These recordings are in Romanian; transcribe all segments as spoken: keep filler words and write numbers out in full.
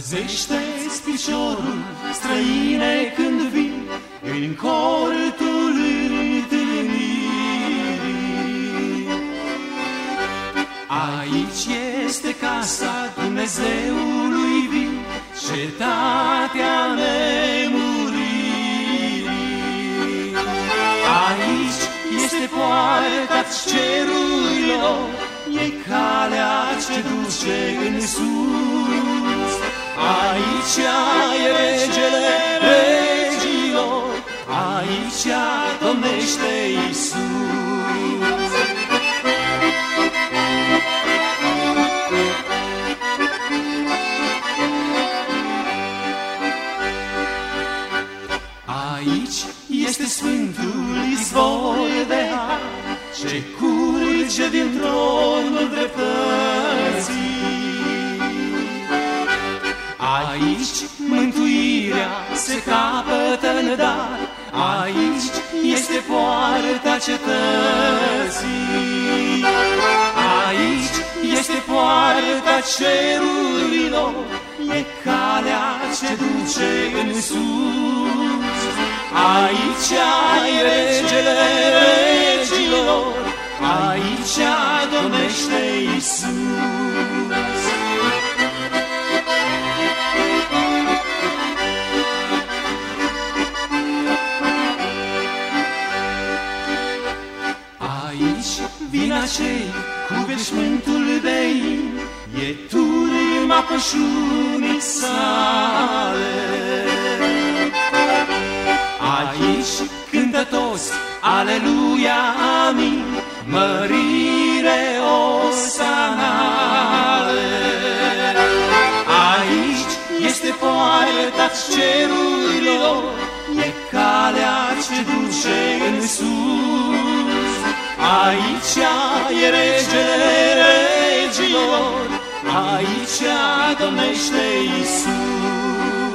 Zește-ți piciorul, străine, când vii în cortul întâlnirii. Aici este casa Dumnezeului viu, cetatea nemuririi. Aici este poarta cerurilor, e calea ce duce în sus. Aici e regele regilor, aici domnește Iisus. Aici este Sfântul izvor de har, ce curge din tronul dreptății. Aici mântuirea se capătă în dar, aici este poarta cetății. Aici este poarta cerurilor, e calea ce duce în sus. Aici ai regele regilor, aici domnește Iisus. Aici vin acei cu veșmântul de in, e turma pășunii sale. Aici cântă toți, aleluia, amin, mărire osanale. Aici este poarta cerurilor, e calea ce duce în sus. Aici e regele regilor, aici domnește Iisus.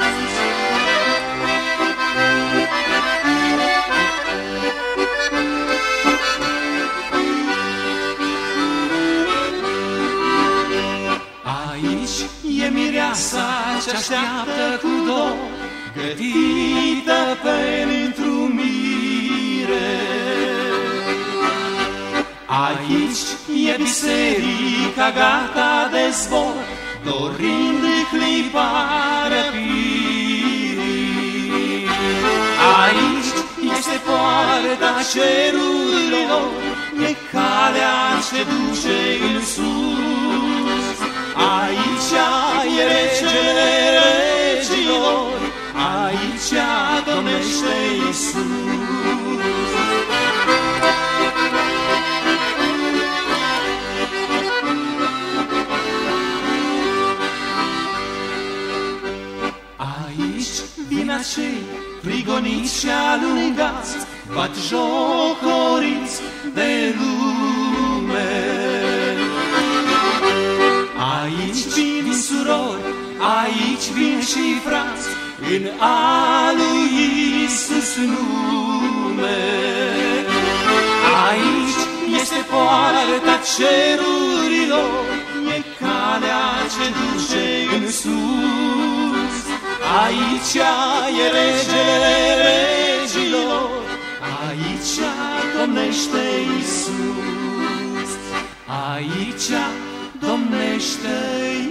Aici e mireasa ce așteaptă cu dor, gătită pentru mire. Aici e biserica gata de zbor, dorind clipa răpirii. Aici este poarta cerurilor, e calea ce duce în sus. Aici e regele regilor, aici domnește Iisus. Aici vin acei prigoniți și alungați, batjocoriți de lume. Aici vin surori, aici vin și frați, în a lui Iisus nume. Aici este poarta cerurilor, e calea ce duce în sus. Aici e regele regilor, aici domnește Iisus. Aici domnește